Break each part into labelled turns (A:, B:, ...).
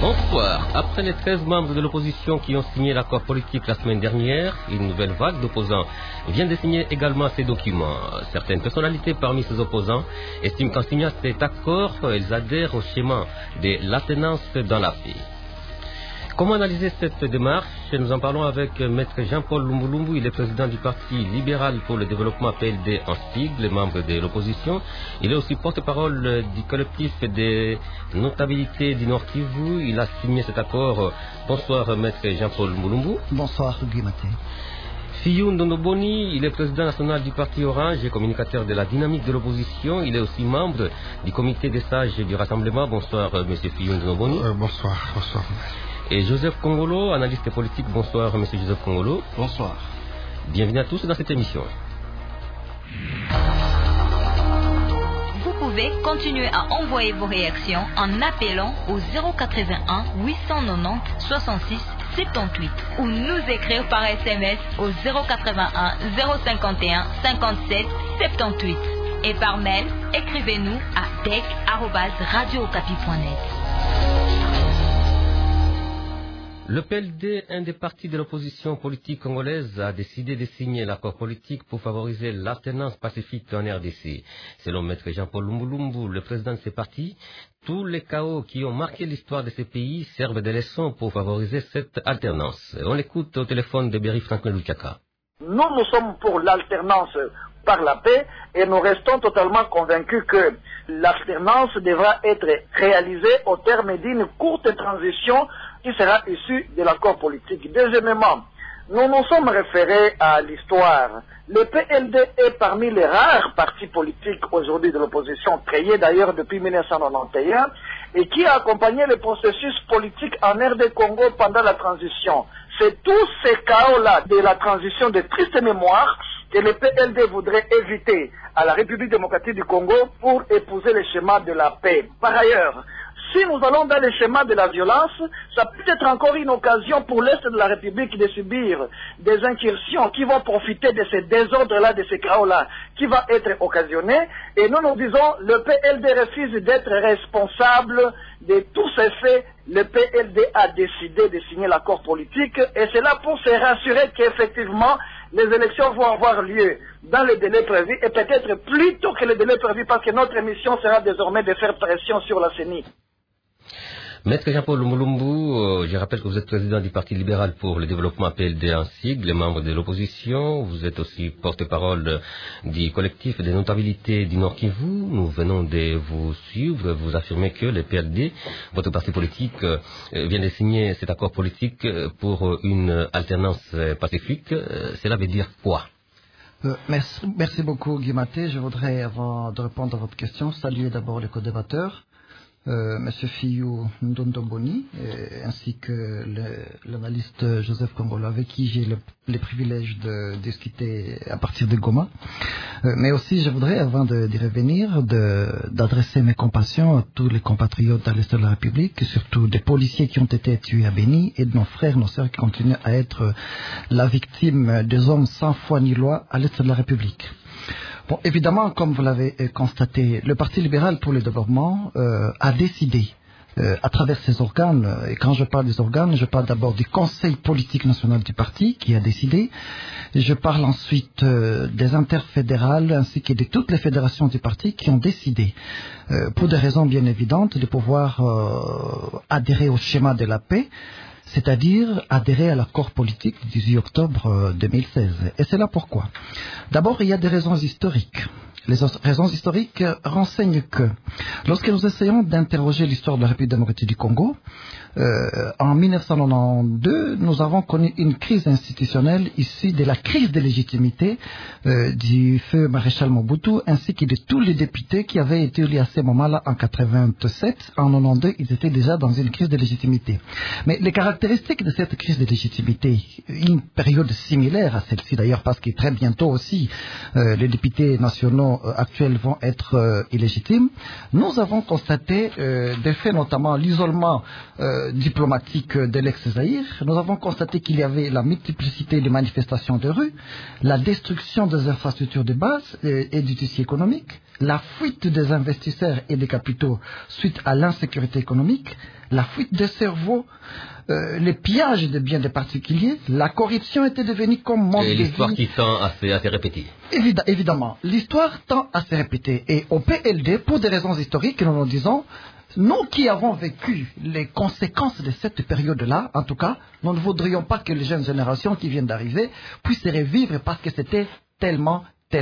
A: Bonsoir. Après les 13 membres de l'opposition qui ont signé l'accord politique la semaine dernière, une nouvelle vague d'opposants vient de signer également ces documents. Certaines personnalités parmi ces opposants estiment qu'en signant cet accord, elles adhèrent au schéma de l'alternance dans la paix. Comment analyser cette démarche? Nous en parlons avec Maître Jean-Paul Lumbulumbu, il est président du Parti libéral pour le développement PLD en sigle, membre de l'opposition. Il est aussi porte-parole du collectif des notabilités du Nord Kivu. Il a signé cet accord. Bonsoir Maître Jean-Paul Lumbulumbu.
B: Bonsoir Guy Maté.
A: Fiyou Ndondoboni, il est président national du Parti Orange et communicateur de la dynamique de l'opposition. Il est aussi membre du comité des sages du Rassemblement. Bonsoir Monsieur Fiyou Ndondoboni.
C: Bonsoir.
A: Et Joseph Kongolo, analyste politique. Bonsoir, monsieur Joseph Kongolo.
D: Bonsoir.
A: Bienvenue à tous dans cette émission.
E: Vous pouvez continuer à envoyer vos réactions en appelant au 081 890 66 78 ou nous écrire par SMS au 081 051 57 78 et par mail, écrivez-nous à dec@radiookapi.net.
A: Le PLD, un des partis de l'opposition politique congolaise, a décidé de signer l'accord politique pour favoriser l'alternance pacifique en RDC. Selon Maître Jean-Paul Lumbulumbu, le président de ces partis, tous les chaos qui ont marqué l'histoire de ces pays servent de leçons pour favoriser cette alternance. On l'écoute au téléphone de Berry Franklin Luchaka.
F: Nous sommes pour l'alternance par la paix et nous restons totalement convaincus que l'alternance devra être réalisée au terme d'une courte transition qui sera issue de l'accord politique. Deuxièmement, nous nous sommes référés à l'histoire. Le PLD est parmi les rares partis politiques aujourd'hui de l'opposition, créés d'ailleurs depuis 1991, et qui a accompagné le processus politique en RD Congo pendant la transition. C'est tous ces chaos-là de la transition de triste mémoire que le PLD voudrait éviter à la République démocratique du Congo pour épouser le schéma de la paix. Par ailleurs, si nous allons dans le schéma de la violence, ça peut être encore une occasion pour l'Est de la République de subir des incursions qui vont profiter de ces désordres-là, de ces chaos-là, qui va être occasionné. Et nous disons, le PLD refuse d'être responsable de tous ces faits. Le PLD a décidé de signer l'accord politique et c'est là pour se rassurer qu'effectivement, les élections vont avoir lieu dans le délai prévu et peut-être plus tôt que le délai prévu parce que notre mission sera désormais de faire pression sur la CENI.
A: Maître Jean-Paul Lumbulumbu, je rappelle que vous êtes président du Parti libéral pour le développement PLD en sigle, membre de l'opposition. Vous êtes aussi porte-parole du collectif des notabilités du Nord Kivu. Nous venons de vous suivre. Vous affirmez que le PLD, votre parti politique, vient de signer cet accord politique pour une alternance pacifique. Cela veut dire quoi?
B: Merci beaucoup Guy Maté. Je voudrais, avant de répondre à votre question, saluer d'abord les co-débatteurs. Monsieur Fiyou Ndondoboni, ainsi que l'analyste Joseph Kongolo, avec qui j'ai le privilège de discuter à partir de Goma. Mais aussi, je voudrais, avant d'y revenir, d'adresser mes compassions à tous les compatriotes à l'Est de la République, surtout des policiers qui ont été tués à Béni et de nos frères, nos sœurs qui continuent à être la victime des hommes sans foi ni loi à l'Est de la République. Bon, évidemment, comme vous l'avez constaté, le Parti libéral pour le développement a décidé, à travers ses organes, et quand je parle des organes, je parle d'abord du Conseil politique national du parti qui a décidé, je parle ensuite des interfédérales ainsi que de toutes les fédérations du parti qui ont décidé, pour des raisons bien évidentes, de pouvoir adhérer au schéma de la paix, c'est-à-dire adhérer à l'accord politique du 18 octobre 2016. Et c'est là pourquoi. D'abord, il y a des raisons historiques. Les raisons historiques renseignent que lorsque nous essayons d'interroger l'histoire de la République démocratique du Congo, en 1992, nous avons connu une crise institutionnelle issue de la crise de légitimité du feu maréchal Mobutu, ainsi que de tous les députés qui avaient été élus à ce moment-là en 87. En 92, ils étaient déjà dans une crise de légitimité. Mais les caractéristiques de cette crise de légitimité, une période similaire à celle-ci d'ailleurs, parce que très bientôt aussi, les députés nationaux actuels vont être illégitimes, nous avons constaté des faits, notamment l'isolement diplomatique de l'ex-Zaïre. Nous avons constaté qu'il y avait la multiplicité de manifestations de rue, la destruction des infrastructures de base et du tissu économique, la fuite des investisseurs et des capitaux suite à l'insécurité économique, la fuite des cerveaux, les pillages des biens des particuliers, la corruption était devenue comme mode de vie.
A: Et l'histoire qui tend à se répéter.
B: Évidemment, l'histoire tend à se répéter. Et au PLD, pour des raisons historiques, nous disons, nous qui avons vécu les conséquences de cette période-là, en tout cas, nous ne voudrions pas que les jeunes générations qui viennent d'arriver puissent se revivre parce que c'était tellement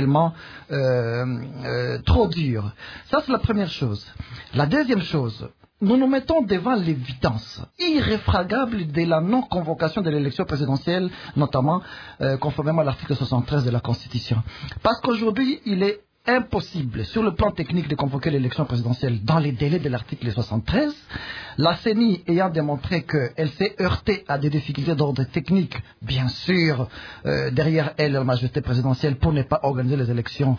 B: trop dur. Ça, c'est la première chose. La deuxième chose, nous nous mettons devant l'évidence irréfragable de la non-convocation de l'élection présidentielle, notamment conformément à l'article 73 de la Constitution. Parce qu'aujourd'hui, il est impossible, sur le plan technique, de convoquer l'élection présidentielle dans les délais de l'article 73. La CENI ayant démontré qu'elle s'est heurtée à des difficultés d'ordre technique, bien sûr, derrière elle, la majorité présidentielle, pour ne pas organiser les élections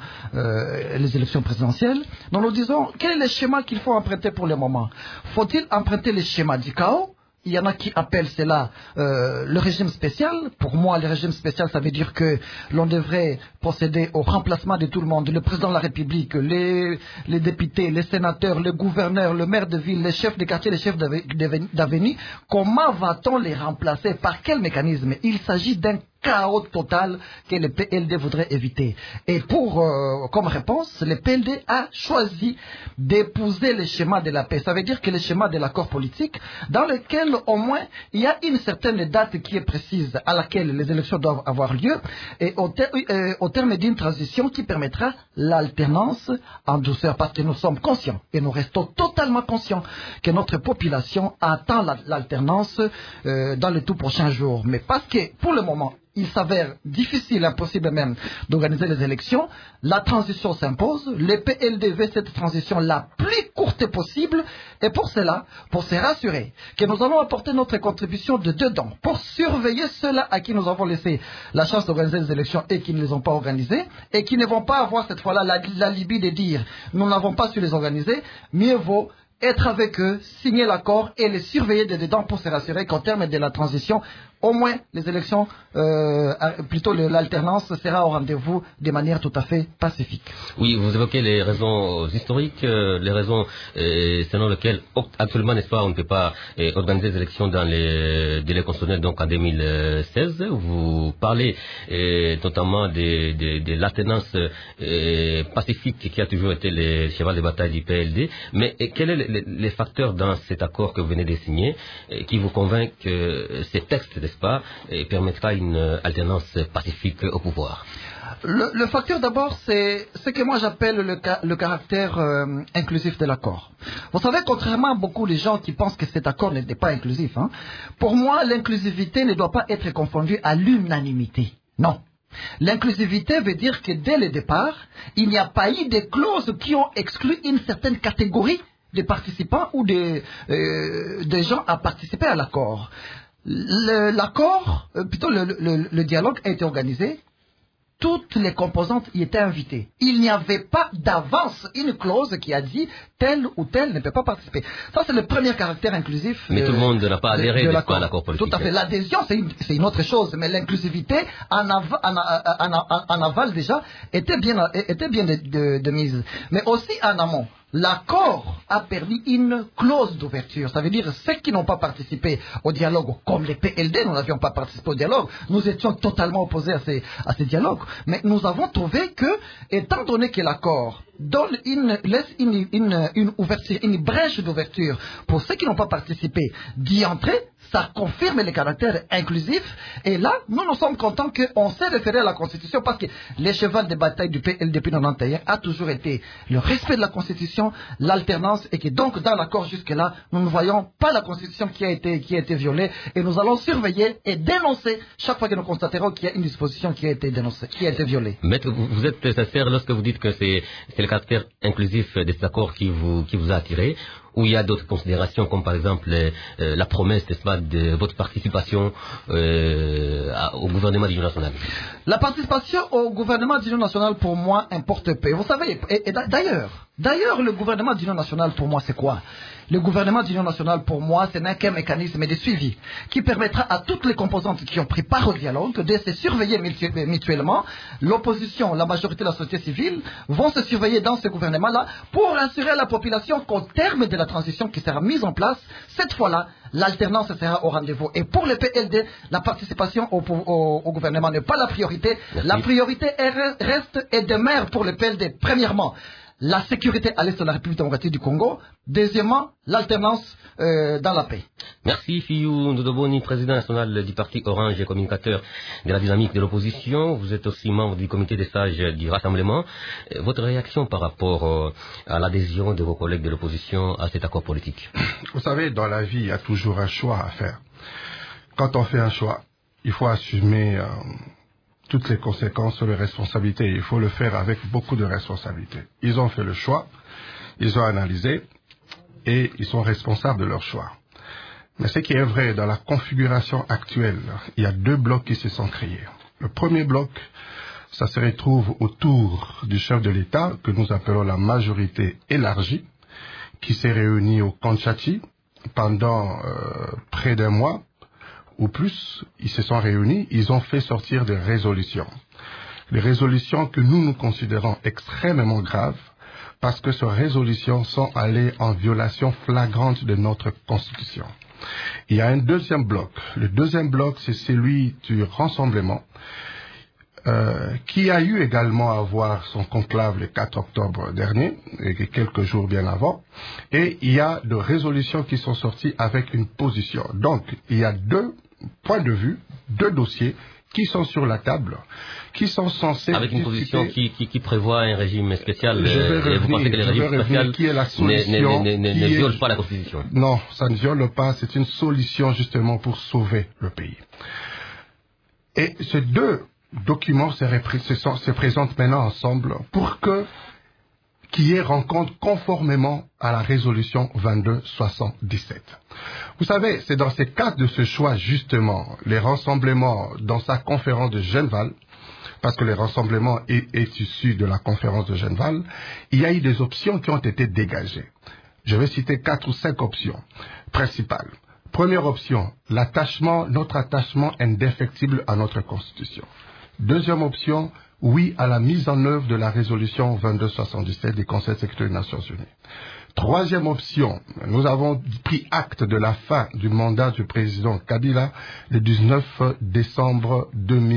B: présidentielles, nous disons, quel est le schéma qu'il faut emprunter pour le moment? Faut-il emprunter le schéma du chaos? Il y en a qui appellent cela le régime spécial. Pour moi, le régime spécial, ça veut dire que l'on devrait procéder au remplacement de tout le monde. Le président de la République, les députés, les sénateurs, le gouverneur, le maire de ville, les chefs de quartier, les chefs d'avenue. Comment va-t-on les remplacer? Par quel mécanisme? Il s'agit d'un chaos total que le PLD voudrait éviter. Et comme réponse, le PLD a choisi d'épouser le schéma de la paix. Ça veut dire que le schéma de l'accord politique, dans lequel au moins il y a une certaine date qui est précise à laquelle les élections doivent avoir lieu, et au terme d'une transition qui permettra l'alternance en douceur, parce que nous sommes conscients, et nous restons totalement conscients, que notre population attend l'alternance dans les tout prochains jours. Mais parce que, pour le moment, il s'avère difficile, impossible même, d'organiser les élections. La transition s'impose. Le PLD veut cette transition la plus courte possible. Et pour cela, pour se rassurer que nous allons apporter notre contribution de dedans, pour surveiller ceux-là à qui nous avons laissé la chance d'organiser les élections et qui ne les ont pas organisées, et qui ne vont pas avoir cette fois-là l'alibi de dire « nous n'avons pas su les organiser », mieux vaut être avec eux, signer l'accord et les surveiller de dedans pour se rassurer qu'au terme de la transition, au moins les élections, plutôt l'alternance sera au rendez-vous de manière tout à fait pacifique.
A: Oui, vous évoquez les raisons historiques, les raisons selon lesquelles actuellement, n'est-ce pas, on ne peut pas organiser les élections dans les délais constitutionnels, donc en 2016. Vous parlez notamment de l'alternance pacifique qui a toujours été le cheval de bataille du PLD. Mais quels sont les facteurs dans cet accord que vous venez de signer qui vous convainc que ces textes, n'est-ce pas, permettra une alternance pacifique au pouvoir?
B: Le facteur d'abord, c'est ce que moi j'appelle le caractère inclusif de l'accord. Vous savez, contrairement à beaucoup de gens qui pensent que cet accord n'était pas inclusif, pour moi l'inclusivité ne doit pas être confondue à l'unanimité. Non. L'inclusivité veut dire que dès le départ, il n'y a pas eu de clauses qui ont exclu une certaine catégorie de participants ou de gens à participer à l'accord. L'accord, plutôt le dialogue a été organisé, toutes les composantes y étaient invitées. Il n'y avait pas d'avance une clause qui a dit tel ou tel ne peut pas participer. Ça, c'est le premier caractère inclusif.
A: Mais tout le monde n'a pas adhéré à l'accord politique.
B: Tout à fait. L'adhésion, c'est une autre chose. Mais l'inclusivité, en aval déjà, était bien de mise. Mais aussi en amont. L'accord a permis une clause d'ouverture. Ça veut dire ceux qui n'ont pas participé au dialogue, comme les PLD, nous n'avions pas participé au dialogue, nous étions totalement opposés à ces dialogues. Mais nous avons trouvé que, étant donné que l'accord laisse une ouverture, une brèche d'ouverture pour ceux qui n'ont pas participé d'y entrer, ça confirme le caractère inclusif. Et là, nous sommes contents qu'on s'est référé à la Constitution parce que le cheval de bataille du PLD depuis 1991 a toujours été le respect de la Constitution, l'alternance, et que donc dans l'accord jusque-là, nous ne voyons pas la Constitution qui a été violée, et nous allons surveiller et dénoncer chaque fois que nous constaterons qu'il y a une disposition qui a été dénoncée, qui a été violée.
A: Maître, vous êtes sincère lorsque vous dites que c'est le caractère inclusif de cet accord qui vous a attiré, ou il y a d'autres considérations comme par exemple la promesse, n'est-ce pas, de votre participation au gouvernement d'union nationale?
B: La participation au gouvernement d'union nationale pour moi importe peu. Vous savez, et d'ailleurs le gouvernement d'union nationale pour moi c'est quoi? Le gouvernement d'union nationale, pour moi, ce n'est qu'un mécanisme de suivi qui permettra à toutes les composantes qui ont pris part au dialogue de se surveiller mutuellement. L'opposition, la majorité de la société civile vont se surveiller dans ce gouvernement-là pour assurer à la population qu'au terme de la transition qui sera mise en place, cette fois-là, l'alternance sera au rendez-vous. Et pour le PLD, la participation au gouvernement n'est pas la priorité. Merci. La priorité reste et demeure pour le PLD, premièrement, la sécurité à l'est de la République démocratique du Congo. Deuxièmement, l'alternance dans la paix.
A: Merci Fiyou Ndondoboni, président national du parti Orange et communicateur de la dynamique de l'opposition. Vous êtes aussi membre du comité des sages du Rassemblement. Votre réaction par rapport à l'adhésion de vos collègues de l'opposition à cet accord politique?
C: Vous savez, dans la vie, il y a toujours un choix à faire. Quand on fait un choix, il faut assumer toutes les conséquences, les responsabilités. Il faut le faire avec beaucoup de responsabilités. Ils ont fait le choix, ils ont analysé et ils sont responsables de leur choix. Mais ce qui est vrai, dans la configuration actuelle, il y a deux blocs qui se sont créés. Le premier bloc, ça se retrouve autour du chef de l'État, que nous appelons la majorité élargie, qui s'est réunie au Kanchati pendant près d'un mois ou plus. Ils se sont réunis, ils ont fait sortir des résolutions. Les résolutions que nous considérons extrêmement graves, parce que ces résolutions sont allées en violation flagrante de notre Constitution. Il y a un deuxième bloc. Le deuxième bloc, c'est celui du Rassemblement, qui a eu également à avoir son conclave le 4 octobre dernier, et quelques jours bien avant. Et il y a des résolutions qui sont sorties avec une position. Donc, il y a deux points de vue, deux dossiers qui sont sur la table, qui sont censés
A: avec une position qui prévoit un régime spécial.
C: Vous pensez que le régime spécial qui est la solution
A: ne viole pas la Constitution?
C: Non, ça ne viole pas. C'est une solution justement pour sauver le pays. Et ces deux documents se présentent maintenant ensemble pour qu'il y ait rencontre conformément à la résolution 2277. Vous savez, c'est dans ce cadre de ce choix, justement, les rassemblements dans sa conférence de Genval, parce que le rassemblement est issu de la conférence de Genval, il y a eu des options qui ont été dégagées. Je vais citer 4 ou 5 options principales. Première option, notre attachement indéfectible à notre Constitution. Deuxième option, oui à la mise en œuvre de la résolution 2277 du Conseil de sécurité des Nations Unies. Troisième option, nous avons pris acte de la fin du mandat du président Kabila le 19 décembre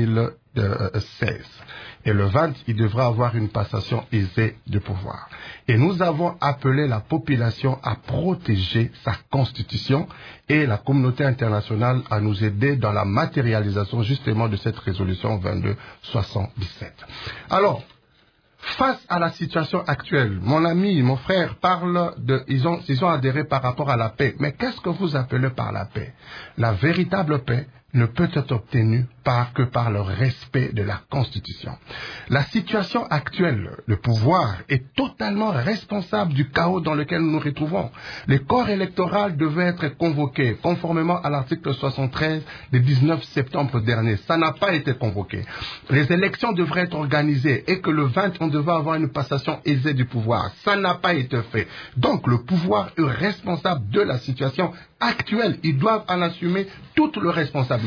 C: 2016. Et le 20, il devra avoir une passation aisée de pouvoir. Et nous avons appelé la population à protéger sa constitution et la communauté internationale à nous aider dans la matérialisation justement de cette résolution 2277. Alors, face à la situation actuelle, mon ami, mon frère parle ils ont adhéré par rapport à la paix. Mais qu'est-ce que vous appelez par la paix? La véritable paix ne peut être obtenue que par le respect de la Constitution. La situation actuelle, le pouvoir est totalement responsable du chaos dans lequel nous nous retrouvons. Le corps électoral devait être convoqué conformément à l'article 73 du 19 septembre dernier. Ça n'a pas été convoqué. Les élections devraient être organisées et que le 20, on devait avoir une passation aisée du pouvoir. Ça n'a pas été fait. Donc le pouvoir est responsable de la situation actuelle. Ils doivent en assumer toute leur responsabilité.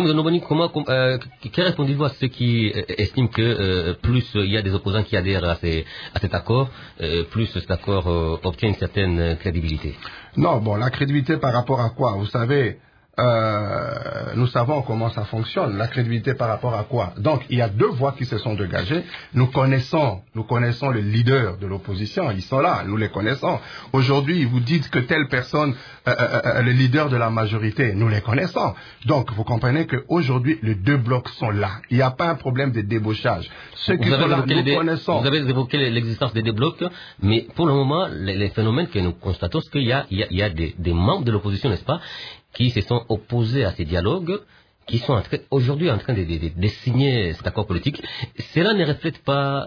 A: Que répondez-vous à ceux qui estiment que plus il y a des opposants qui adhèrent à cet accord, plus cet accord obtient une certaine crédibilité?
C: Non, bon, la crédibilité par rapport à quoi? Vous savez, nous savons comment ça fonctionne. La crédibilité par rapport à quoi? Donc, il y a deux voix qui se sont dégagées. Nous connaissons les leaders de l'opposition. Ils sont là, nous les connaissons. Aujourd'hui, vous dites que telle personne, le leader de la majorité, nous les connaissons. Donc, vous comprenez qu'aujourd'hui, les deux blocs sont là. Il n'y a pas un problème de débauchage. Ceux qui sont là, nous connaissons.
A: Vous avez évoqué l'existence des deux blocs, mais pour le moment, les phénomènes que nous constatons, c'est qu'il y a des membres de l'opposition, n'est-ce pas, qui se sont opposés à ces dialogues, qui sont aujourd'hui en train de signer cet accord politique, cela ne reflète pas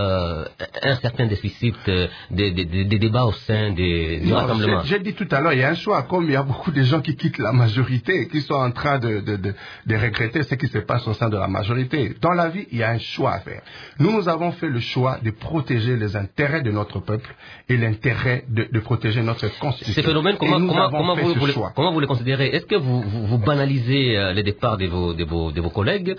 A: un certain déficit des débats au sein du rassemblement.
C: J'ai dit tout à l'heure, il y a un choix, comme il y a beaucoup de gens qui quittent la majorité et qui sont en train de regretter ce qui se passe au sein de la majorité. Dans la vie, il y a un choix à faire. Nous avons fait le choix de protéger les intérêts de notre peuple et l'intérêt de protéger notre constitution.
A: Ces phénomènes, comment vous les considérez? Est-ce que vous banalisez les départs de vos collègues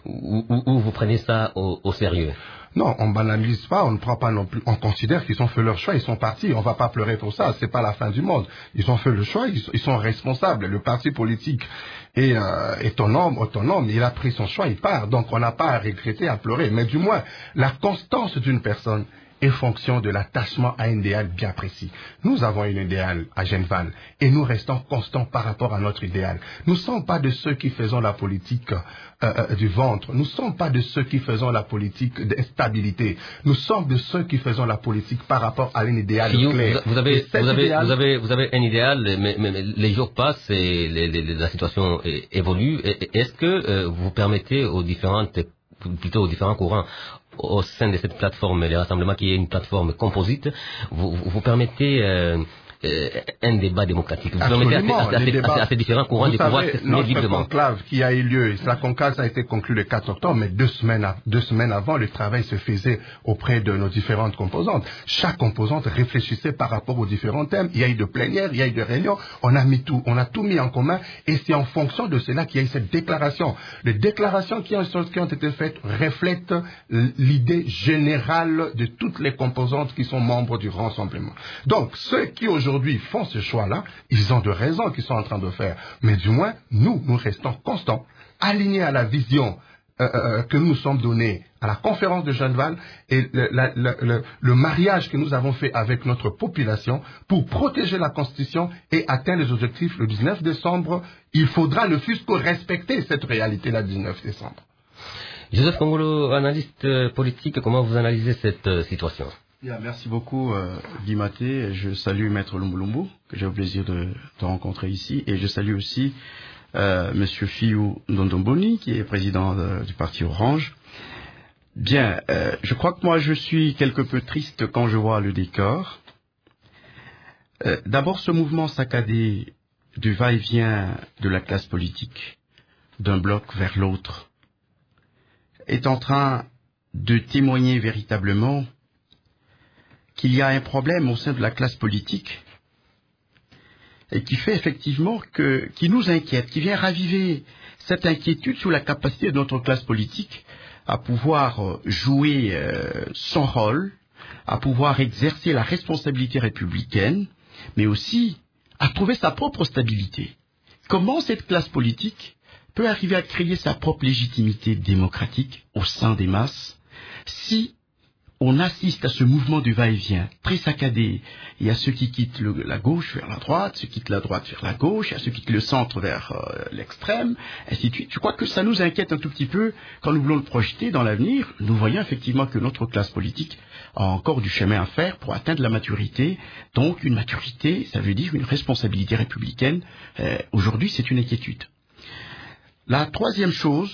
A: ou vous prenez ça au sérieux?
C: Non, on banalise pas, on ne prend pas non plus, on considère qu'ils ont fait leur choix, ils sont partis, on va pas pleurer pour ça, c'est pas la fin du monde. Ils ont fait le choix, ils sont responsables. Le parti politique est autonome, il a pris son choix, il part. Donc on n'a pas à regretter, à pleurer, mais du moins, la constance d'une personne est fonction de l'attachement à un idéal bien précis. Nous avons un idéal à Genval et nous restons constants par rapport à notre idéal. Nous ne sommes pas de ceux qui faisons la politique du ventre. Nous ne sommes pas de ceux qui faisons la politique d'instabilité. Nous sommes de ceux qui faisons la politique par rapport à un idéal clair.
A: Vous avez un idéal, mais les jours passent et la situation évolue. Est-ce que vous permettez aux différents courants au sein de cette plateforme, les rassemblements qui est une plateforme composite, vous permettez un débat démocratique. Vous permettez à ces différents courants de pouvoir s'exprimer librement.
C: Notre conclave qui a eu lieu, la conclave a été conclue le 4 octobre, mais deux semaines avant, le travail se faisait auprès de nos différentes composantes. Chaque composante réfléchissait par rapport aux différents thèmes. Il y a eu de plénières, il y a eu de réunions, on a tout mis en commun et c'est en fonction de cela qu'il y a eu cette déclaration. Les déclarations qui ont été faites reflètent l'idée générale de toutes les composantes qui sont membres du rassemblement. Donc, ceux qui aujourd'hui font ce choix-là, ils ont de raisons qu'ils sont en train de faire. Mais du moins, nous restons constants, alignés à la vision que nous sommes donnés à la conférence de Genval et le mariage que nous avons fait avec notre population pour protéger la Constitution et atteindre les objectifs le 19 décembre. Il faudra le fisco respecter cette réalité-là le 19 décembre.
A: Joseph Kongolo, analyste politique, comment vous analysez cette situation?
D: Bien, merci beaucoup Guy Maté. Je salue Maître Lumbu, que j'ai le plaisir de rencontrer ici, et je salue aussi Monsieur Fiyou Ndondomboni, qui est président du parti Orange. Bien, je crois que moi je suis quelque peu triste quand je vois le décor. D'abord, ce mouvement saccadé du va-et-vient de la classe politique, d'un bloc vers l'autre, est en train de témoigner véritablement qu'il y a un problème au sein de la classe politique et qui fait effectivement qui nous inquiète, qui vient raviver cette inquiétude sur la capacité de notre classe politique à pouvoir jouer son rôle, à pouvoir exercer la responsabilité républicaine, mais aussi à trouver sa propre stabilité. Comment cette classe politique peut arriver à créer sa propre légitimité démocratique au sein des masses si on assiste à ce mouvement du va-et-vient très saccadé. Il y a ceux qui quittent la gauche vers la droite, ceux qui quittent la droite vers la gauche, il y a ceux qui quittent le centre vers l'extrême, ainsi de suite. Je crois que ça nous inquiète un tout petit peu quand nous voulons le projeter dans l'avenir. Nous voyons effectivement que notre classe politique a encore du chemin à faire pour atteindre la maturité. Donc une maturité, ça veut dire une responsabilité républicaine. Aujourd'hui, c'est une inquiétude. La troisième chose,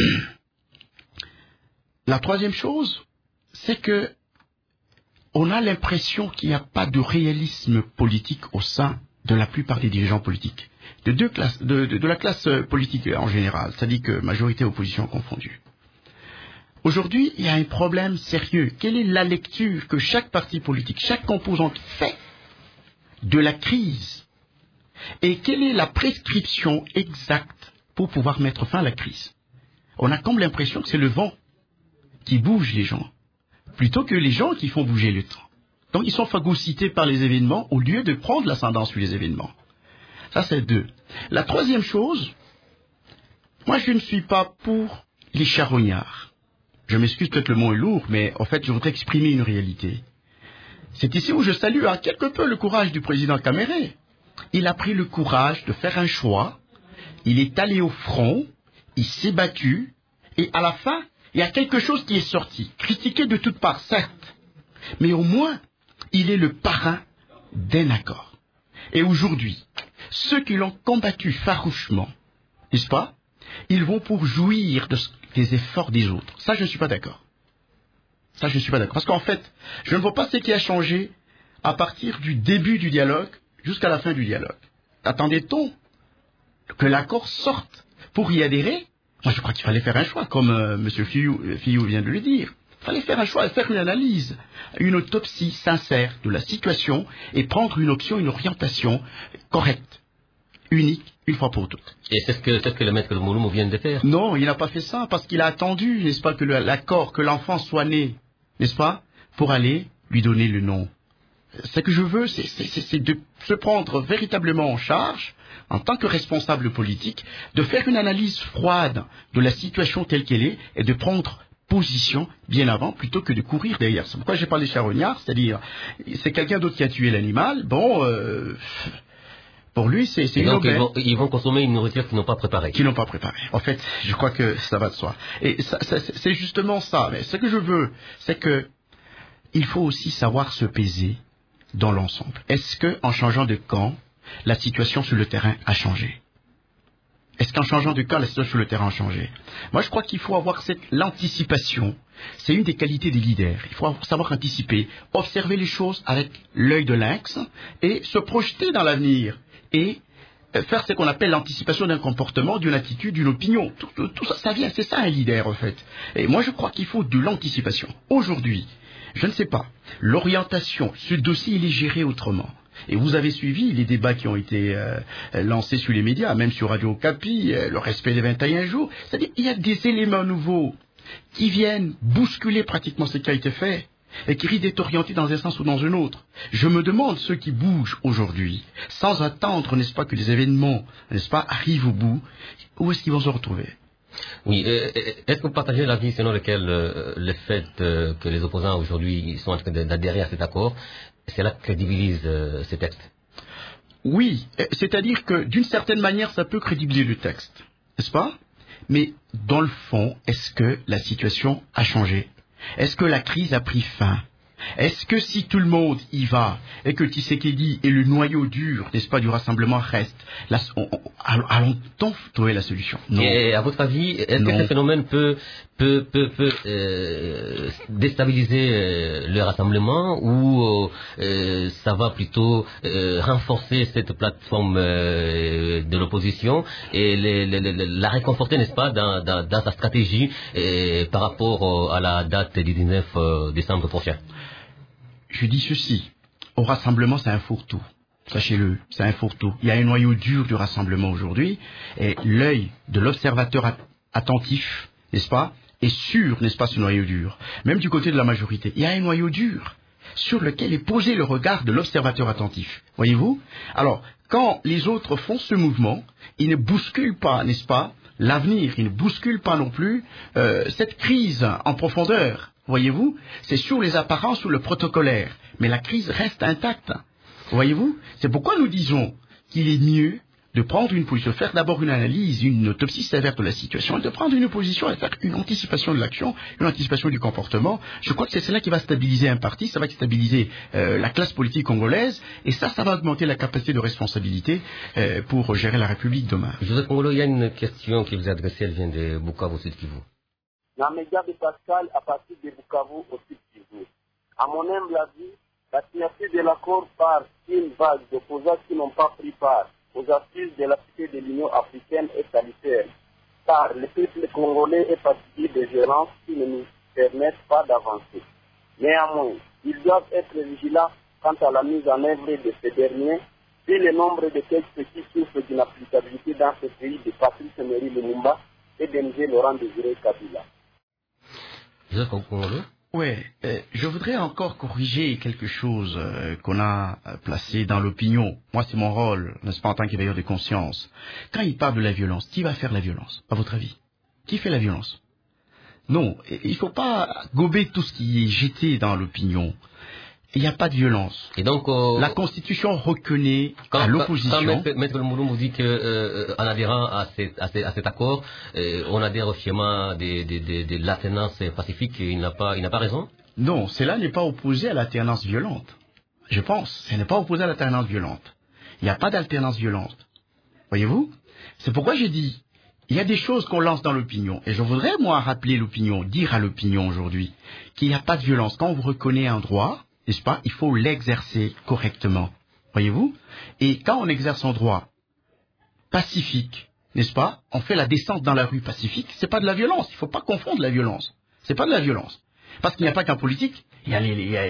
D: c'est que on a l'impression qu'il n'y a pas de réalisme politique au sein de la plupart des dirigeants politiques, de la classe politique en général, c'est-à-dire que majorité et opposition confondues. Aujourd'hui, il y a un problème sérieux. Quelle est la lecture que chaque parti politique, chaque composante fait de la crise? Et quelle est la prescription exacte pour pouvoir mettre fin à la crise? On a comme l'impression que c'est le vent qui bouge les gens, plutôt que les gens qui font bouger le temps. Donc ils sont phagocytés par les événements au lieu de prendre l'ascendant sur les événements. Ça c'est deux. La troisième chose, moi je ne suis pas pour les charognards. Je m'excuse, peut-être le mot est lourd, mais en fait je voudrais exprimer une réalité. C'est ici où je salue quelque peu le courage du président Kamere. Il a pris le courage de faire un choix, il est allé au front, il s'est battu, et à la fin, il y a quelque chose qui est sorti, critiqué de toutes parts, certes, mais au moins, il est le parrain d'un accord. Et aujourd'hui, ceux qui l'ont combattu farouchement, n'est-ce pas, ils vont pour jouir des efforts des autres. Ça, je ne suis pas d'accord. Ça, je ne suis pas d'accord. Parce qu'en fait, je ne vois pas ce qui a changé à partir du début du dialogue jusqu'à la fin du dialogue. Attendait-on que l'accord sorte pour y adhérer? Moi, je crois qu'il fallait faire un choix, comme M. Fillou vient de le dire. Il fallait faire un choix, faire une analyse, une autopsie sincère de la situation et prendre une option, une orientation correcte, unique, une fois pour toutes.
A: Et c'est ce que le maître de Mouloumou vient de faire.
D: Non, il n'a pas fait ça parce qu'il a attendu, n'est-ce pas, que l'accord, que l'enfant soit né, n'est-ce pas, pour aller lui donner le nom. Ce que je veux, c'est de se prendre véritablement en charge, en tant que responsable politique, de faire une analyse froide de la situation telle qu'elle est et de prendre position bien avant plutôt que de courir derrière. C'est pourquoi j'ai parlé charognard, c'est-à-dire c'est quelqu'un d'autre qui a tué l'animal. Bon, pour lui c'est une aubaine.
A: Donc ils vont consommer une nourriture qu'ils n'ont pas préparée.
D: Qu'ils n'ont pas préparée. En fait, je crois que ça va de soi. Et c'est justement ça. Mais ce que je veux, c'est que il faut aussi savoir se peser dans l'ensemble. Est-ce que en changeant de camp, la situation sur le terrain a changé? Est-ce qu'en changeant de camp, la situation sur le terrain a changé? Moi, je crois qu'il faut avoir l'anticipation. C'est une des qualités des leaders. Il faut savoir anticiper, observer les choses avec l'œil de lynx et se projeter dans l'avenir et faire ce qu'on appelle l'anticipation d'un comportement, d'une attitude, d'une opinion. Tout ça, ça vient. C'est ça un leader, en fait. Et moi, je crois qu'il faut de l'anticipation. Aujourd'hui, je ne sais pas, l'orientation, ce dossier, il est géré autrement. Et vous avez suivi les débats qui ont été lancés sur les médias, même sur Radio Okapi, le respect des 21 jours. C'est-à-dire qu'il y a des éléments nouveaux qui viennent bousculer pratiquement ce qui a été fait et qui risquent d'être orientés dans un sens ou dans un autre. Je me demande ceux qui bougent aujourd'hui, sans attendre, n'est-ce pas, que les événements, n'est-ce pas, arrivent au bout, où est-ce qu'ils vont se retrouver?
A: Oui, est-ce que vous partagez l'avis selon lequel le fait que les opposants aujourd'hui sont en train d'adhérer à cet accord, cela crédibilise ces textes?
D: Oui, c'est-à-dire que d'une certaine manière, ça peut crédibiliser le texte, n'est-ce pas? Mais dans le fond, est-ce que la situation a changé? Est-ce que la crise a pris fin? Est-ce que si tout le monde y va et que Tshisekedi et le noyau dur, n'est-ce pas, du rassemblement reste, allons-t-on trouver la solution? Non.
A: Et à votre avis, est-ce que ce phénomène peut déstabiliser le rassemblement ou ça va plutôt renforcer cette plateforme de l'opposition et la réconforter, n'est-ce pas, dans sa stratégie par rapport à la date du 19 décembre prochain?
D: Je dis ceci, au rassemblement c'est un fourre-tout, sachez-le, c'est un fourre-tout. Il y a un noyau dur du rassemblement aujourd'hui, et l'œil de l'observateur attentif, n'est-ce pas, est sur, n'est-ce pas, ce noyau dur. Même du côté de la majorité, il y a un noyau dur sur lequel est posé le regard de l'observateur attentif. Voyez-vous? Alors, quand les autres font ce mouvement, ils ne bousculent pas, n'est-ce pas, l'avenir, ils ne bousculent pas non plus cette crise en profondeur. Voyez-vous, c'est sur les apparences ou le protocolaire, mais la crise reste intacte. Voyez-vous, c'est pourquoi nous disons qu'il est mieux de prendre une position, faire d'abord une analyse, une autopsie sévère de la situation, et de prendre une position et faire une anticipation de l'action, une anticipation du comportement. Je crois que c'est cela qui va stabiliser un parti, ça va stabiliser la classe politique congolaise, et ça va augmenter la capacité de responsabilité pour gérer la République demain.
A: Joseph Kongolo, il y a une question qui vous est adressée, elle vient de Bukavu, Sud Kivu.
G: La média de Pascal à partir de Bukavu au Sud Kivu. À mon humble avis, la signature de l'accord par une vague d'opposants qui n'ont pas pris part aux assises de la cité de l'Union africaine est salutaire, car le peuple congolais est fatigué des violences qui ne nous permettent pas d'avancer. Néanmoins, ils doivent être vigilants quant à la mise en œuvre de ces derniers, vu le nombre de textes qui souffrent d'une applicabilité dans ce pays de Patrice Emery Lumumba et d'M. Laurent Désiré Kabila.
D: Oui, je voudrais encore corriger quelque chose qu'on a placé dans l'opinion. Moi, c'est mon rôle, n'est-ce pas, en tant qu'éveilleur de conscience. Quand il parle de la violence, qui va faire la violence, à votre avis? Qui fait la violence? Non, il ne faut pas gober tout ce qui est jeté dans l'opinion. Il n'y a pas de violence. Et donc, la Constitution reconnaît à l'opposition...
A: Quand Maître Mouloum vous dit qu'en adhérant à cet accord, on adhère au schéma de l'alternance pacifique, il n'a pas raison?
D: Non, cela n'est pas opposé à l'alternance violente. Je pense, ce n'est pas opposé à l'alternance violente. Il n'y a pas d'alternance violente. Voyez-vous? C'est pourquoi j'ai dit il y a des choses qu'on lance dans l'opinion. Et je voudrais, moi, rappeler l'opinion, dire à l'opinion aujourd'hui qu'il n'y a pas de violence. Quand on vous reconnaît un droit, n'est-ce pas, il faut l'exercer correctement. Voyez-vous? Et quand on exerce un droit pacifique, n'est-ce pas, on fait la descente dans la rue pacifique, c'est pas de la violence. Il ne faut pas confondre la violence. C'est pas de la violence. Parce qu'il n'y a pas qu'un politique, il y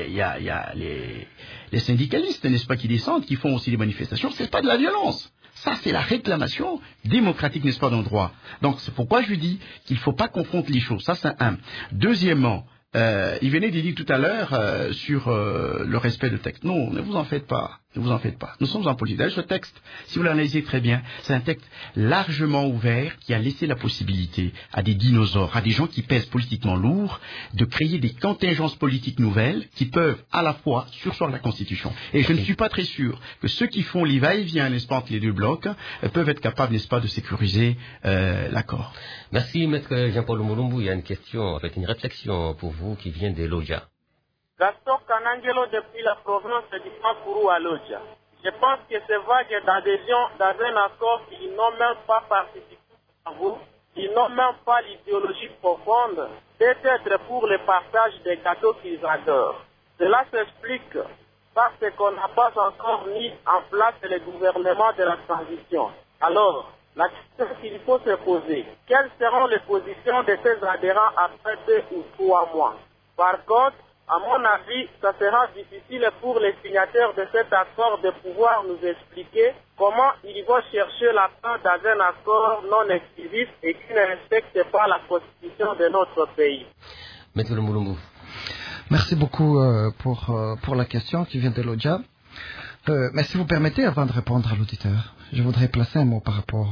D: a les syndicalistes, n'est-ce pas, qui descendent, qui font aussi des manifestations. C'est pas de la violence. Ça, c'est la réclamation démocratique, n'est-ce pas, d'un droit. Donc, c'est pourquoi je dis qu'il ne faut pas confondre les choses. Ça, c'est un. Deuxièmement, il venait de dire tout à l'heure sur le respect de texte. Non, ne vous en faites pas. Ne vous en faites pas. Nous sommes en politique. D'ailleurs, ce texte, si vous l'analysez très bien, c'est un texte largement ouvert qui a laissé la possibilité à des dinosaures, à des gens qui pèsent politiquement lourd, de créer des contingences politiques nouvelles qui peuvent à la fois surseoir la Constitution. Et je ne suis pas très sûr que ceux qui font les va-et-vient, n'est-ce pas, entre les deux blocs, peuvent être capables, n'est-ce pas, de sécuriser l'accord.
A: Merci, Maître Jean-Paul Mulumbu. Il y a une question, en fait, une réflexion pour vous qui vient de Lodja.
G: Gaston Kanangelo depuis la province du Mankuru à Lodja. Je pense que ces vagues d'adhésion dans un accord qui n'ont même pas participé à vous, qui n'ont même pas l'idéologie profonde, peut-être pour le partage des gâteaux qu'ils adorent. Cela s'explique parce qu'on n'a pas encore mis en place le gouvernement de la transition. Alors, la question qu'il faut se poser, quelles seront les positions de ces adhérents après 2 ou 3 mois? Par contre, à mon avis, ça sera difficile pour les signataires de cet accord de pouvoir nous expliquer comment ils vont chercher la fin dans un accord non exclusif et qui ne respecte pas la constitution de notre pays.
A: Maître Mulumbu.
B: Merci beaucoup pour la question qui vient de Lodja. Mais si vous permettez, avant de répondre à l'auditeur, je voudrais placer un mot par rapport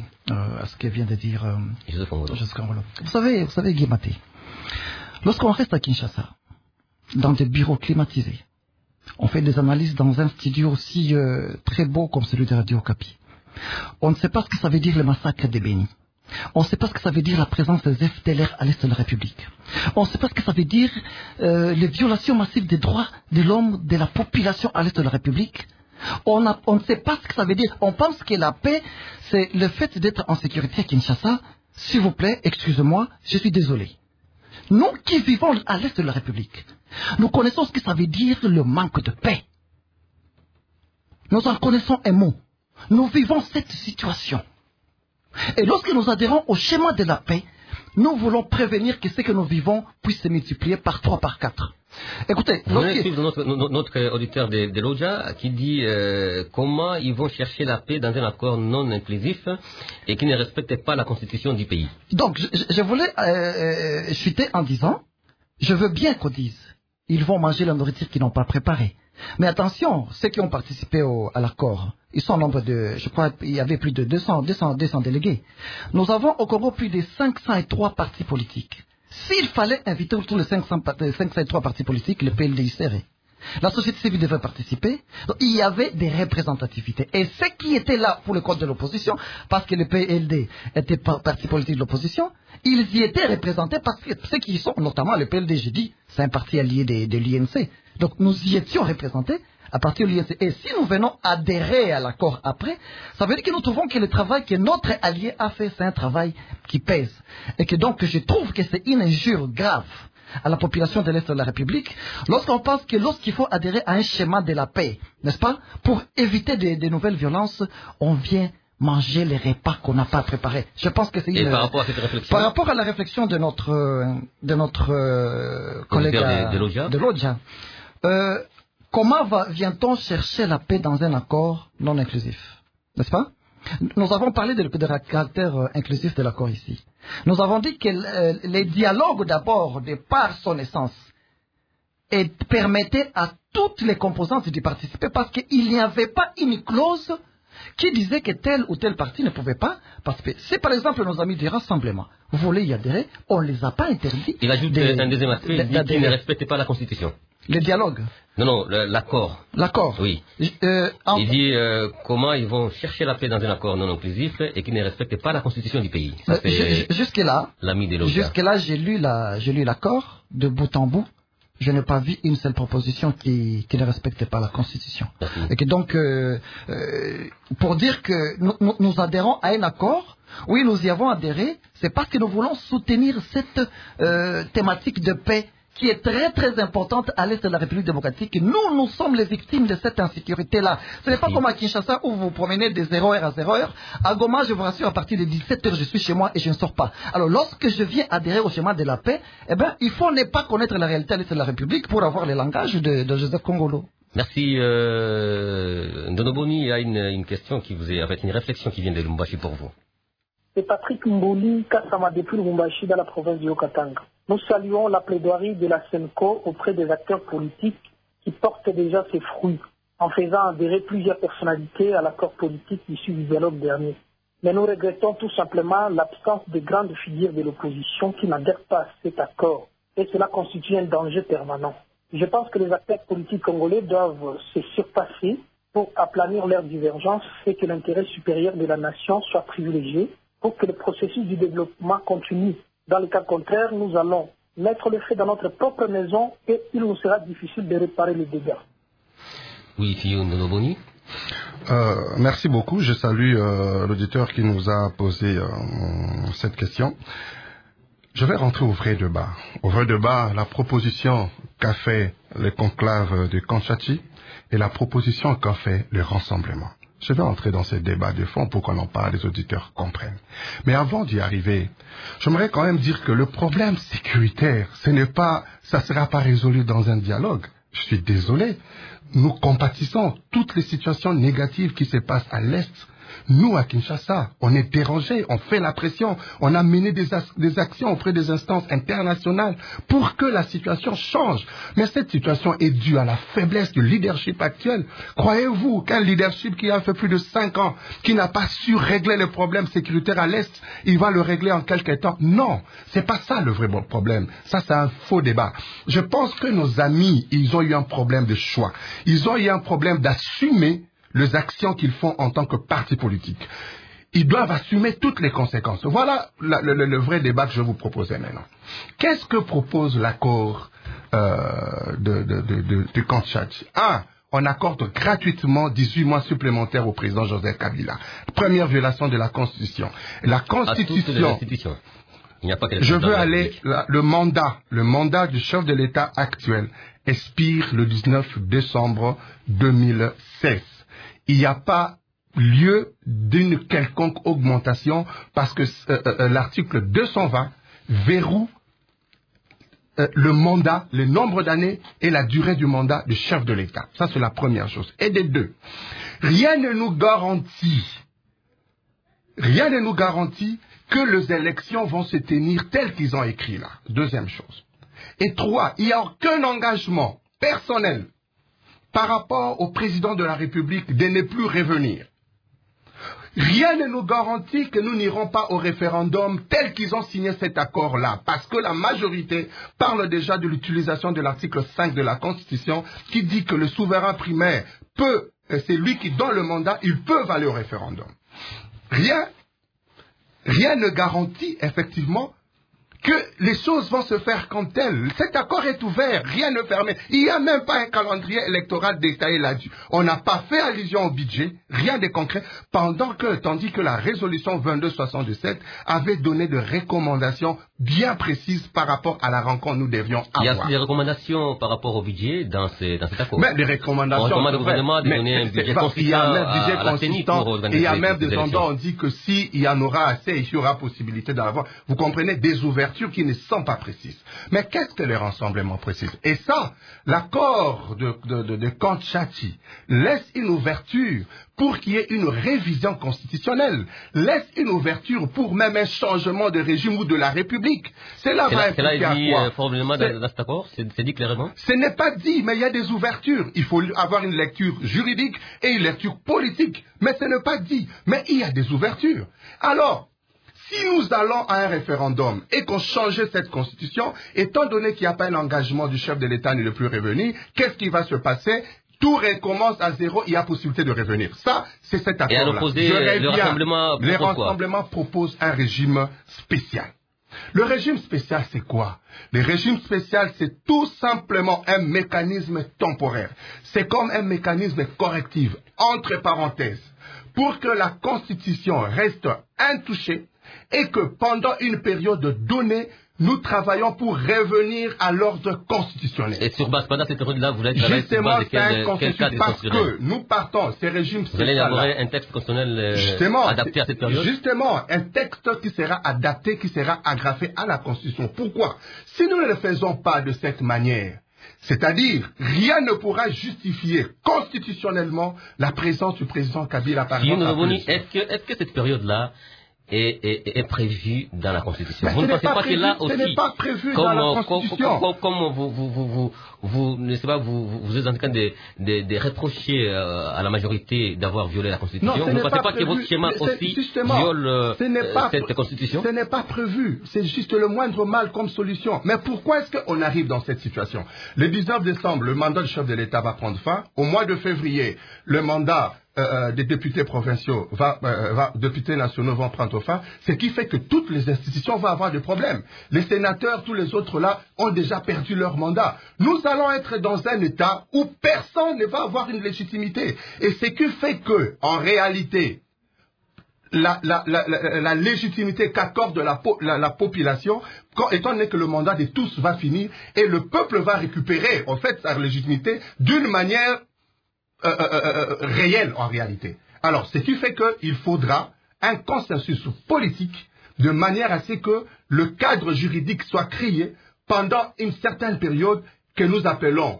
B: à ce que vient de dire Joseph Ngolo. Vous savez, Guy Maté, lorsqu'on reste à Kinshasa, dans des bureaux climatisés, on fait des analyses dans un studio aussi très beau comme celui de Radio Okapi. On ne sait pas ce que ça veut dire le massacre des Bénis. On ne sait pas ce que ça veut dire la présence des FDLR à l'est de la République. On ne sait pas ce que ça veut dire les violations massives des droits de l'homme, de la population à l'est de la République. On ne sait pas ce que ça veut dire. On pense que la paix, c'est le fait d'être en sécurité à Kinshasa. S'il vous plaît, excusez-moi, je suis désolé. Nous qui vivons à l'est de la République, nous connaissons ce que ça veut dire le manque de paix. Nous en connaissons un mot. Nous vivons cette situation. Et lorsque nous adhérons au schéma de la paix, nous voulons prévenir que ce que nous vivons puisse se multiplier par 3, par 4. Écoutez,
A: notre auditeur de Lodja qui dit comment ils vont chercher la paix dans un accord non inclusif et qui ne respecte pas la constitution du pays.
B: Donc, je voulais chuter en disant, je veux bien qu'on dise, ils vont manger la nourriture qu'ils n'ont pas préparée. Mais attention, ceux qui ont participé à l'accord, ils sont au nombre de, je crois, il y avait plus de 200 délégués. Nous avons au Congo plus de 503 partis politiques. S'il fallait inviter tous les 503 partis politiques, le PLD y serait. La société civile devait participer. Donc, il y avait des représentativités. Et ceux qui étaient là pour le compte de l'opposition, parce que le PLD était parti politique de l'opposition, ils y étaient représentés parce que ceux qui y sont, notamment le PLD, j'ai dit, c'est un parti allié de l'INC. Donc nous y étions représentés à partir de l'INC. Et si nous venons adhérer à l'accord après, ça veut dire que nous trouvons que le travail que notre allié a fait, c'est un travail qui pèse. Et que donc je trouve que c'est une injure grave à la population de l'Est de la République, lorsqu'on pense que lorsqu'il faut adhérer à un schéma de la paix, n'est-ce pas, pour éviter des nouvelles violences, on vient manger les repas qu'on n'a pas préparés. Je pense que c'est une...
A: Et par rapport à cette réflexion,
B: par rapport à la réflexion de notre collègue de Lodja, comment vient-on chercher la paix dans un accord non inclusif, n'est-ce pas? Nous avons parlé de caractère inclusif de l'accord ici. Nous avons dit que les dialogues d'abord, de par son essence, permettaient à toutes les composantes d'y participer parce qu'il n'y avait pas une clause qui disait que tel ou tel parti ne pouvait pas participer. Si par exemple nos amis du rassemblement voulaient y adhérer, on ne les a pas interdits.
A: Il ajoute un deuxième aspect, il dit qu'ils ne respectent pas la Constitution.
B: Le dialogue.
A: Non, l'accord.
B: L'accord.
A: Oui. Il dit comment ils vont chercher la paix dans un accord non inclusif et qui ne respectent pas la constitution du pays.
B: Jusque-là, j'ai lu l'accord de bout en bout. Je n'ai pas vu une seule proposition qui ne respecte pas la Constitution.
A: Merci.
B: Et que donc, pour dire que nous adhérons à un accord Oui, nous y avons adhéré, c'est parce que nous voulons soutenir cette thématique de paix qui est très très importante à l'est de la République démocratique. Nous sommes les victimes de cette insécurité-là. Ce n'est pas comme à Kinshasa où vous vous promenez de 0h à 0h. À Goma, je vous rassure, à partir de 17h, je suis chez moi et je ne sors pas. Alors, lorsque je viens adhérer au chemin de la paix, eh bien, il faut ne pas connaître la réalité à l'est de la République pour avoir le langage de Joseph Kongolo.
A: Merci. Ndonoboni, il y a une question qui vous est, en fait, une réflexion qui vient de Lubumbashi pour vous.
H: C'est Patrick Mboli, Kassama depuis Lubumbashi dans la province du Haut-Katanga. Nous saluons la plaidoirie de la SENCO auprès des acteurs politiques qui portent déjà ses fruits en faisant adhérer plusieurs personnalités à l'accord politique issu du dialogue dernier. Mais nous regrettons tout simplement l'absence de grandes figures de l'opposition qui n'adhèrent pas à cet accord et cela constitue un danger permanent. Je pense que les acteurs politiques congolais doivent se surpasser pour aplanir leurs divergences et que l'intérêt supérieur de la nation soit privilégié pour que le processus du développement continue. Dans le cas contraire, nous allons mettre le feu dans notre propre maison et il nous sera difficile de réparer les dégâts.
A: Oui, Fillon Ndonoboni.
C: Merci beaucoup. Je salue l'auditeur qui nous a posé cette question. Je vais rentrer au vrai débat. Au vrai débat, la proposition qu'a fait le conclave de Kanshati et la proposition qu'a fait le rassemblement. Je vais entrer dans ce débat de fond pour qu'on en parle, les auditeurs comprennent. Mais avant d'y arriver, j'aimerais quand même dire que le problème sécuritaire, ça ne sera pas résolu dans un dialogue. Je suis désolé. Nous compatissons toutes les situations négatives qui se passent à l'Est. Nous, à Kinshasa, on est dérangés, on fait la pression, on a mené des actions auprès des instances internationales pour que la situation change. Mais cette situation est due à la faiblesse du leadership actuel. Croyez-vous qu'un leadership qui a fait plus de 5 ans, qui n'a pas su régler le problème sécuritaire à l'Est, il va le régler en quelques temps? Non, c'est pas ça le vrai problème. Ça, c'est un faux débat. Je pense que nos amis, ils ont eu un problème de choix. Ils ont eu un problème d'assumer les actions qu'ils font en tant que parti politique. Ils doivent assumer toutes les conséquences. Voilà le vrai débat que je vous proposais maintenant. Qu'est-ce que propose l'accord de Kanshati? On accorde gratuitement 18 mois supplémentaires au président Joseph Kabila. Première violation de la Constitution. La Constitution...
A: Il n'y a pas
C: je veux aller... Le mandat du chef de l'État actuel expire le 19 décembre 2016. Il n'y a pas lieu d'une quelconque augmentation parce que l'article 220 verrouille le mandat, le nombre d'années et la durée du mandat du chef de l'État. Ça, c'est la première chose. Et des deux, rien ne nous garantit que les élections vont se tenir telles qu'ils ont écrit là. Deuxième chose. Et 3, il n'y a aucun engagement personnel par rapport au président de la République de ne plus revenir. Rien ne nous garantit que nous n'irons pas au référendum tel qu'ils ont signé cet accord-là, parce que la majorité parle déjà de l'utilisation de l'article 5 de la Constitution qui dit que le souverain primaire peut, c'est lui qui donne le mandat, ils peuvent aller au référendum. Rien ne garantit effectivement que les choses vont se faire comme telles. Cet accord est ouvert, rien ne permet. Il n'y a même pas un calendrier électoral détaillé là-dessus. On n'a pas fait allusion au budget, rien de concret, tandis que la résolution 2277 avait donné des recommandations bien précises par rapport à la rencontre que nous devions avoir.
A: Il y a des recommandations par rapport au budget dans cet accord.
C: Mais les recommandations...
A: On demande au gouvernement de donner un budget consistant.
C: Il y a un budget consistant et il y a même des endroits où on dit que s'il y en aura assez, il y aura possibilité d'en avoir. Vous comprenez, des ouvertures qui ne sont pas précises. Mais qu'est-ce que le rassemblement précise? Et ça, l'accord de Kanshati laisse une ouverture pour qu'il y ait une révision constitutionnelle, laisse une ouverture pour même un changement de régime ou de la République. Cela va impliquer à quoi?
A: Formellement dans cet accord, c'est dit clairement?
C: Ce n'est pas dit, mais il y a des ouvertures. Il faut avoir une lecture juridique et une lecture politique. Mais ce n'est pas dit. Mais il y a des ouvertures. Alors, si nous allons à un référendum et qu'on changeait cette constitution, étant donné qu'il n'y a pas un engagement du chef de l'État ni de plus revenir, qu'est-ce qui va se passer? Tout recommence à zéro, il y a possibilité de revenir. Ça, c'est cet accord-là.
A: Et à l'opposé, le rassemblement
C: propose un régime spécial. Le régime spécial, c'est quoi? Le régime spécial, c'est tout simplement un mécanisme temporaire. C'est comme un mécanisme correctif, entre parenthèses, pour que la Constitution reste intouchée et que pendant une période donnée, nous travaillons pour revenir à l'ordre constitutionnel.
A: Et sur base, pendant cette période-là, vous allez travailler sur base de quel cadre
C: parce
A: constitutionnel?
C: que nous partons, ces régimes
A: spéciaux. Vous allez élaborer un texte constitutionnel adapté à cette période?
C: Justement, un texte qui sera adapté, qui sera agrafé à la Constitution. Pourquoi? Si nous ne le faisons pas de cette manière, c'est-à-dire, rien ne pourra justifier constitutionnellement la présence du président Kabila par exemple.
A: Est-ce que cette période-là est prévu dans la Constitution? Vous ne pensez pas que là aussi,
C: ce n'est pas prévu dans la Constitution.
A: Comme vous êtes en train de reprocher à la majorité d'avoir violé la Constitution, vous ne pensez pas que votre schéma aussi viole cette Constitution?
C: Ce n'est pas prévu. C'est juste le moindre mal comme solution. Mais pourquoi est-ce qu'on arrive dans cette situation? Le 19 décembre, le mandat du chef de l'État va prendre fin. Au mois de février, le mandat des députés provinciaux, députés nationaux vont prendre fin, ce qui fait que toutes les institutions vont avoir des problèmes. Les sénateurs, tous les autres là, ont déjà perdu leur mandat. Nous allons être dans un État où personne ne va avoir une légitimité. Et ce qui fait que, en réalité, la légitimité qu'accorde la population, étant donné que le mandat de tous va finir, et le peuple va récupérer, en fait, sa légitimité d'une manière réel en réalité. Alors, ce qui fait qu'il faudra un consensus politique de manière à ce que le cadre juridique soit créé pendant une certaine période que nous appelons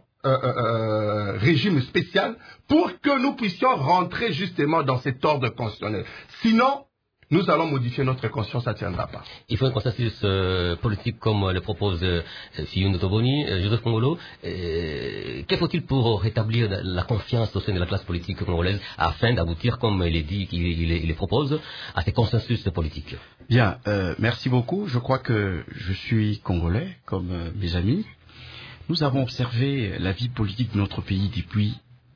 C: régime spécial pour que nous puissions rentrer justement dans cet ordre constitutionnel. Sinon, nous allons modifier notre conscience, ça ne tiendra pas.
A: Il faut un consensus politique comme le propose Fillou Ndotoboni, Joseph Kongolo. Que faut-il pour rétablir la confiance au sein de la classe politique congolaise afin d'aboutir, comme il est dit, il propose, à ces consensus politiques?
D: Bien, merci beaucoup. Je crois que je suis congolais, comme mes amis. Nous avons observé la vie politique de notre pays depuis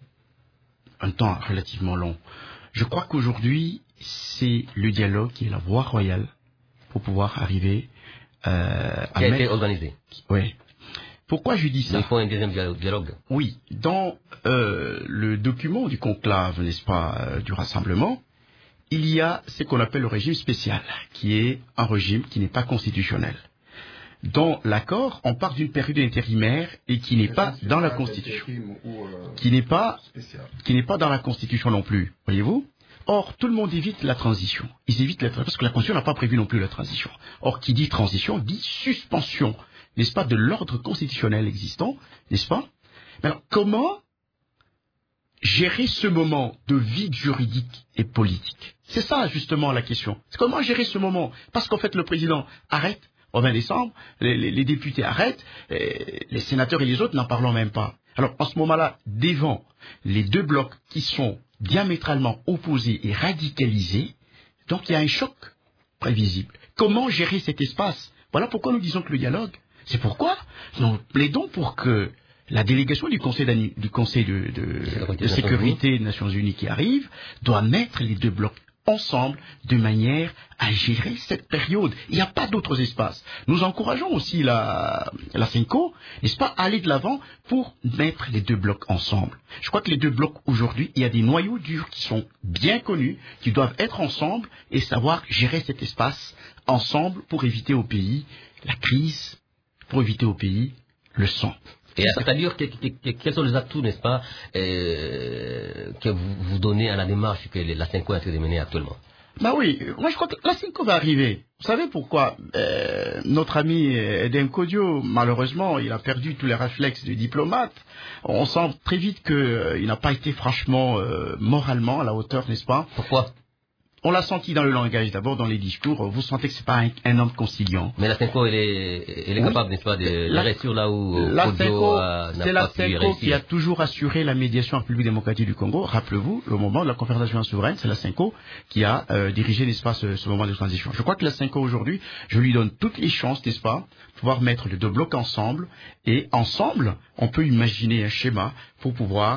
D: un temps relativement long. Je crois qu'aujourd'hui, c'est le dialogue qui est la voie royale pour pouvoir arriver à
A: qui a été organisé.
D: Oui. Pourquoi je dis ça?
A: Il faut un deuxième dialogue.
D: Oui. Dans le document du conclave, n'est-ce pas, du rassemblement, il y a ce qu'on appelle le régime spécial, qui est un régime qui n'est pas constitutionnel. Dans l'accord, on parle d'une période intérimaire et qui n'est pas dans la Constitution. Qui n'est pas dans la Constitution non plus. Voyez-vous? Or, tout le monde évite la transition. Ils évitent parce que la Constitution n'a pas prévu non plus la transition. Or, qui dit transition, dit suspension, n'est-ce pas, de l'ordre constitutionnel existant, n'est-ce pas? Alors, comment gérer ce moment de vide juridique et politique? C'est ça, justement, la question. C'est comment gérer ce moment? Parce qu'en fait, le président arrête, au 20 décembre, les députés arrêtent, les sénateurs et les autres n'en parlons même pas. Alors, en ce moment-là, devant les deux blocs qui sont diamétralement opposés et radicalisés, donc il y a un choc prévisible. Comment gérer cet espace? Voilà pourquoi nous disons que le dialogue, c'est pourquoi nous plaidons pour que la délégation du Conseil de sécurité des Nations Unies qui arrive doit mettre les deux blocs ensemble de manière à gérer cette période. Il n'y a pas d'autres espaces. Nous encourageons aussi la CENCO, n'est-ce pas, à aller de l'avant pour mettre les deux blocs ensemble. Je crois que les deux blocs aujourd'hui, il y a des noyaux durs qui sont bien connus, qui doivent être ensemble et savoir gérer cet espace ensemble pour éviter au pays la crise, pour éviter au pays le sang.
A: Et c'est-à-dire, quels sont les atouts, n'est-ce pas, que vous donnez à la démarche que la CENCO est en train de mener actuellement?
D: Ben oui, moi je crois que la CENCO va arriver. Vous savez pourquoi? Notre ami Eden Kodio, malheureusement, il a perdu tous les réflexes du diplomate. On sent très vite qu'il n'a pas été franchement, moralement à la hauteur, n'est-ce pas?
A: Pourquoi?
D: On l'a senti dans le langage, d'abord dans les discours. Vous sentez que c'est pas un homme conciliant.
A: Mais la CENCO, elle est capable, n'est-ce pas, de réussir là où
D: c'est la CENCO qui a toujours assuré la médiation en République démocratique du Congo. Rappelez-vous, au moment de la conférence nationale souveraine, c'est la CENCO qui a dirigé, n'est-ce pas, ce moment de transition. Je crois que la CENCO aujourd'hui, je lui donne toutes les chances, n'est-ce pas, de pouvoir mettre les deux blocs ensemble. Et ensemble, on peut imaginer un schéma pour pouvoir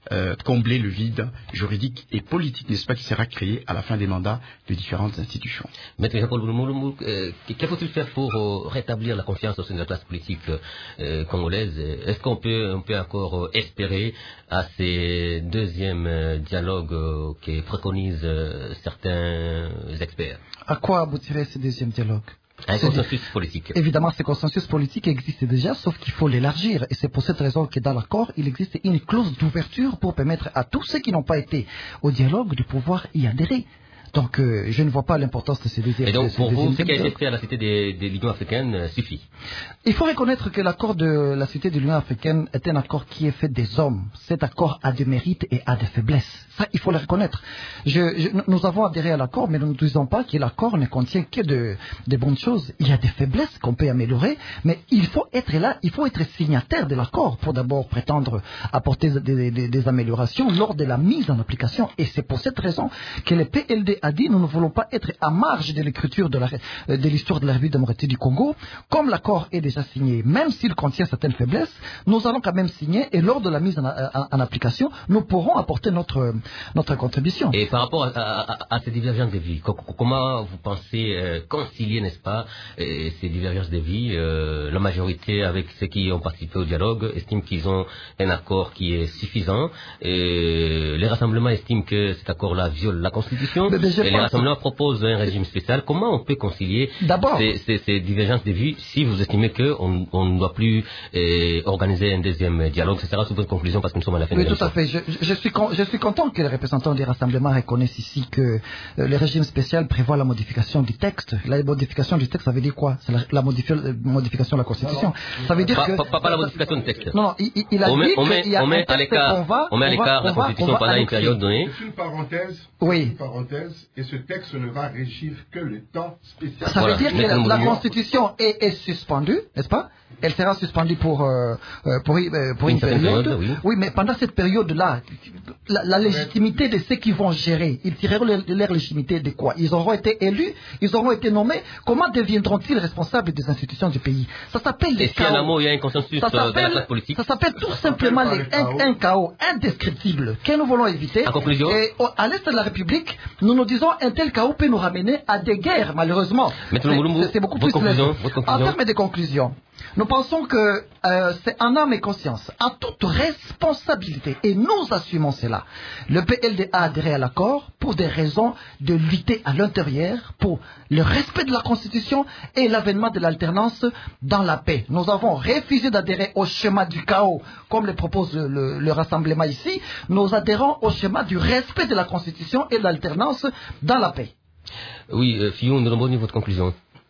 D: combler le vide juridique et politique, n'est-ce pas, qui sera créé à la fin des mandats de différentes institutions.
A: Maître Jean-Paul Boulou, que faut-il faire pour rétablir la confiance au sein de la classe politique congolaise? Est-ce qu'on peut encore espérer à ces deuxièmes dialogues que préconisent certains experts?
B: À quoi aboutirait ce deuxième dialogue?
A: Un consensus politique.
B: Évidemment, ce consensus politique existe déjà, sauf qu'il faut l'élargir. Et c'est pour cette raison que dans l'accord, il existe une clause d'ouverture pour permettre à tous ceux qui n'ont pas été au dialogue de pouvoir y adhérer. Donc, je ne vois pas l'importance de ces deuxièmes.
A: Et donc, pour vous, ce qui a été fait à la Cité de l'Union africaine suffit?
B: Il faut reconnaître que l'accord de la Cité de l'Union africaine est un accord qui est fait des hommes. Cet accord a des mérites et a des faiblesses. Ça, il faut le reconnaître. Nous avons adhéré à l'accord, mais nous ne disons pas que l'accord ne contient que de bonnes choses. Il y a des faiblesses qu'on peut améliorer, mais il faut être là, il faut être signataire de l'accord pour d'abord prétendre apporter des améliorations lors de la mise en application. Et c'est pour cette raison que le PLD a dit nous ne voulons pas être à marge de l'écriture de l'histoire de la République démocratique du Congo. Comme l'accord est déjà signé, même s'il contient certaines faiblesses, nous allons quand même signer et lors de la mise en application, nous pourrons apporter notre contribution.
A: Et par rapport à ces divergences de vie, comment vous pensez concilier, n'est-ce pas, ces divergences de vie? La majorité, avec ceux qui ont participé au dialogue, estiment qu'ils ont un accord qui est suffisant. Et les rassemblements estiment que cet accord-là viole la Constitution. Et les rassemblements proposent un régime spécial. Comment on peut concilier ces divergences de vie si vous estimez qu'on ne doit plus organiser un deuxième dialogue? Ce sera sous votre conclusion parce que nous sommes à la fin de l'émission.
B: Oui, tout à fait. Je suis content que les représentants des rassemblements reconnaissent ici que le régime spécial prévoit la modification du texte. La modification du texte, ça veut dire quoi? C'est la modification de la Constitution. Ça veut dire
A: pas la modification du texte.
B: Non, il a dit qu'il y a un texte
A: on met à l'écart la Constitution pendant une période donnée.
C: C'est une parenthèse.
B: Oui.
C: Une parenthèse, et ce texte ne va régir que le temps spécial.
B: Ça veut dire que la Constitution est suspendue, n'est-ce pas? Elle sera suspendue pour une période. Oui, mais pendant cette période-là, la légitimité de ceux qui vont gérer, ils tireront leur légitimité de quoi? Ils auront été élus, ils auront été nommés. Comment deviendront-ils responsables des institutions du pays? Ça s'appelle les chaos.
A: Est-ce qu'il y a un consensus dans la classe politique?
B: Ça s'appelle tout simplement un chaos indescriptible que nous voulons éviter.
A: En conclusion,
B: et à l'est de la République, nous disons un tel chaos peut nous ramener à des guerres, malheureusement. C'est beaucoup plus
A: conclusion.
B: En termes de conclusion, nous pensons que c'est en âme et conscience, en toute responsabilité, et nous assumons cela. Le PLD a adhéré à l'accord pour des raisons de lutter à l'intérieur pour le respect de la Constitution et l'avènement de l'alternance dans la paix. Nous avons refusé d'adhérer au schéma du chaos, comme le propose le rassemblement ici. Nous adhérons au schéma du respect de la Constitution et de l'alternance dans la paix.
A: Oui, Fillon, nous avons votre conclusion.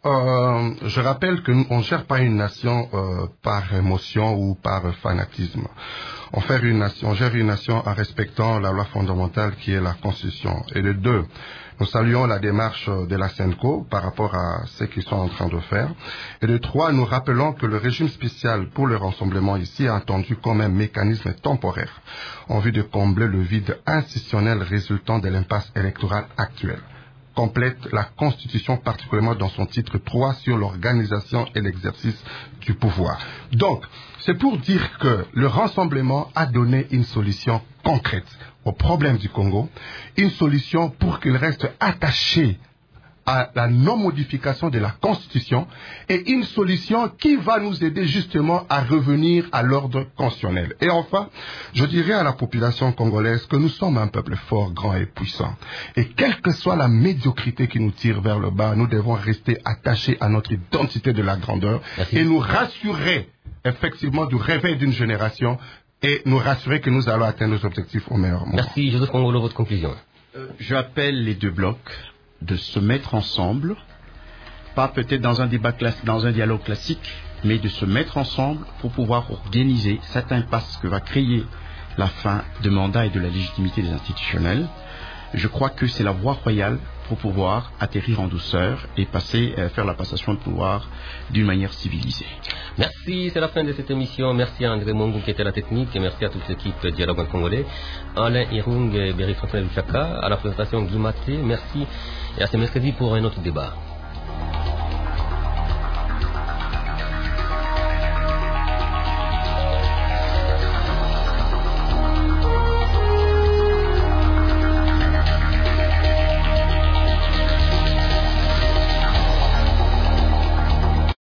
C: Je rappelle que on ne gère pas une nation par émotion ou par fanatisme. On gère une nation en respectant la loi fondamentale qui est la Constitution. Et de deux, nous saluons la démarche de la SENCO par rapport à ce qu'ils sont en train de faire. Et de trois, nous rappelons que le régime spécial pour le rassemblement ici est entendu comme un mécanisme temporaire en vue de combler le vide institutionnel résultant de l'impasse électorale actuelle. Complète la Constitution, particulièrement dans son titre 3 sur l'organisation et l'exercice du pouvoir. Donc, c'est pour dire que le rassemblement a donné une solution concrète au problème du Congo, une solution pour qu'il reste attaché à la non-modification de la Constitution et une solution qui va nous aider justement à revenir à l'ordre constitutionnel. Et enfin, je dirais à la population congolaise que nous sommes un peuple fort, grand et puissant. Et quelle que soit la médiocrité qui nous tire vers le bas, nous devons rester attachés à notre identité de la grandeur. Merci. Et nous rassurer effectivement du réveil d'une génération et nous rassurer que nous allons atteindre nos objectifs au meilleur moment.
A: Merci. Joseph Kongolo, votre conclusion.
D: J'appelle les deux blocs de se mettre ensemble, pas peut-être dans un débat dans un dialogue classique, mais de se mettre ensemble pour pouvoir organiser cette impasse que va créer la fin de mandat et de la légitimité des institutionnels. Je crois que c'est la voie royale pour pouvoir atterrir en douceur et faire la passation de pouvoir d'une manière civilisée.
A: Merci, c'est la fin de cette émission. Merci à André Mongo qui était à la technique et merci à toute l'équipe Dialogue en Congolais. Alain Irung et Berry François Luchaka, à la présentation Guy Maté. Merci et à ce mercredi pour un autre débat.